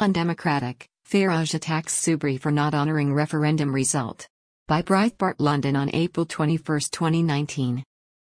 Undemocratic, Farage attacks Soubry for not honouring referendum result. By Breitbart London on April 21, 2019.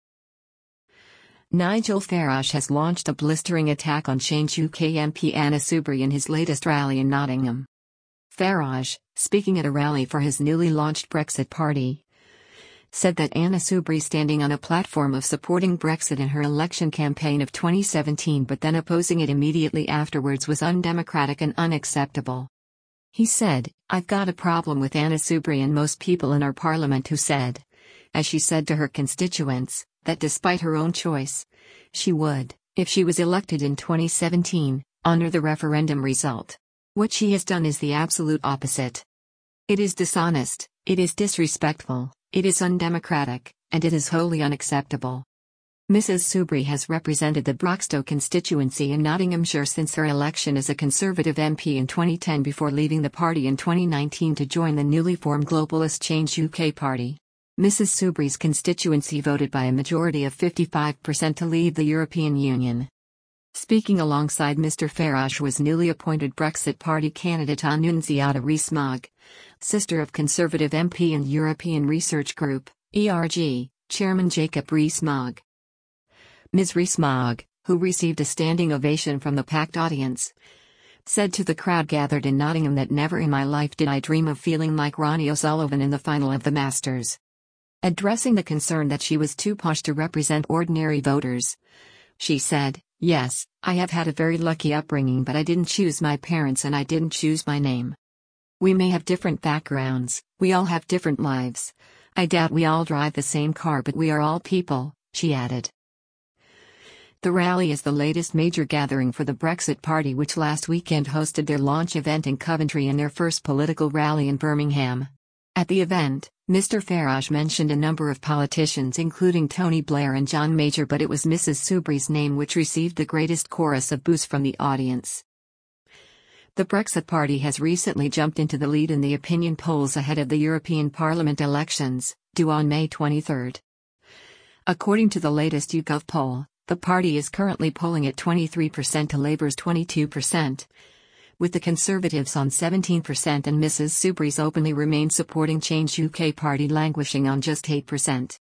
Nigel Farage has launched a blistering attack on Change UK MP Anna Soubry in his latest rally in Nottingham. Farage, speaking at a rally for his newly launched Brexit Party, said that Anna Soubry, standing on a platform of supporting Brexit in her election campaign of 2017 but then opposing it immediately afterwards, was undemocratic and unacceptable. He said, "I've got a problem with Anna Soubry and most people in our parliament who said, as she said to her constituents, that despite her own choice, she would, if she was elected in 2017, honour the referendum result. What she has done is the absolute opposite. It is dishonest, it is disrespectful, it is undemocratic, and it is wholly unacceptable." Mrs. Soubry has represented the Broxtowe constituency in Nottinghamshire since her election as a Conservative MP in 2010 before leaving the party in 2019 to join the newly formed globalist Change UK party. Mrs. Soubry's constituency voted by a majority of 55% to leave the European Union. Speaking alongside Mr. Farage was newly appointed Brexit Party candidate Annunziata Rees-Mogg, sister of Conservative MP and European Research Group, ERG, Chairman Jacob Rees-Mogg. Ms. Rees-Mogg, who received a standing ovation from the packed audience, said to the crowd gathered in Nottingham that never in my life did I dream of feeling like Ronnie O'Sullivan in the final of the Masters. Addressing the concern that she was too posh to represent ordinary voters, she said, "Yes, I have had a very lucky upbringing, but I didn't choose my parents and I didn't choose my name. We may have different backgrounds, we all have different lives. I doubt we all drive the same car, but we are all people," she added. The rally is the latest major gathering for the Brexit Party, which last weekend hosted their launch event in Coventry and their first political rally in Birmingham. At the event, Mr. Farage mentioned a number of politicians including Tony Blair and John Major, but it was Mrs. Soubry's name which received the greatest chorus of boos from the audience. The Brexit Party has recently jumped into the lead in the opinion polls ahead of the European Parliament elections, due on May 23. According to the latest YouGov poll, the party is currently polling at 23% to Labour's 22%, with the Conservatives on 17% and Mrs. Soubry's openly Remain supporting Change UK party languishing on just 8%.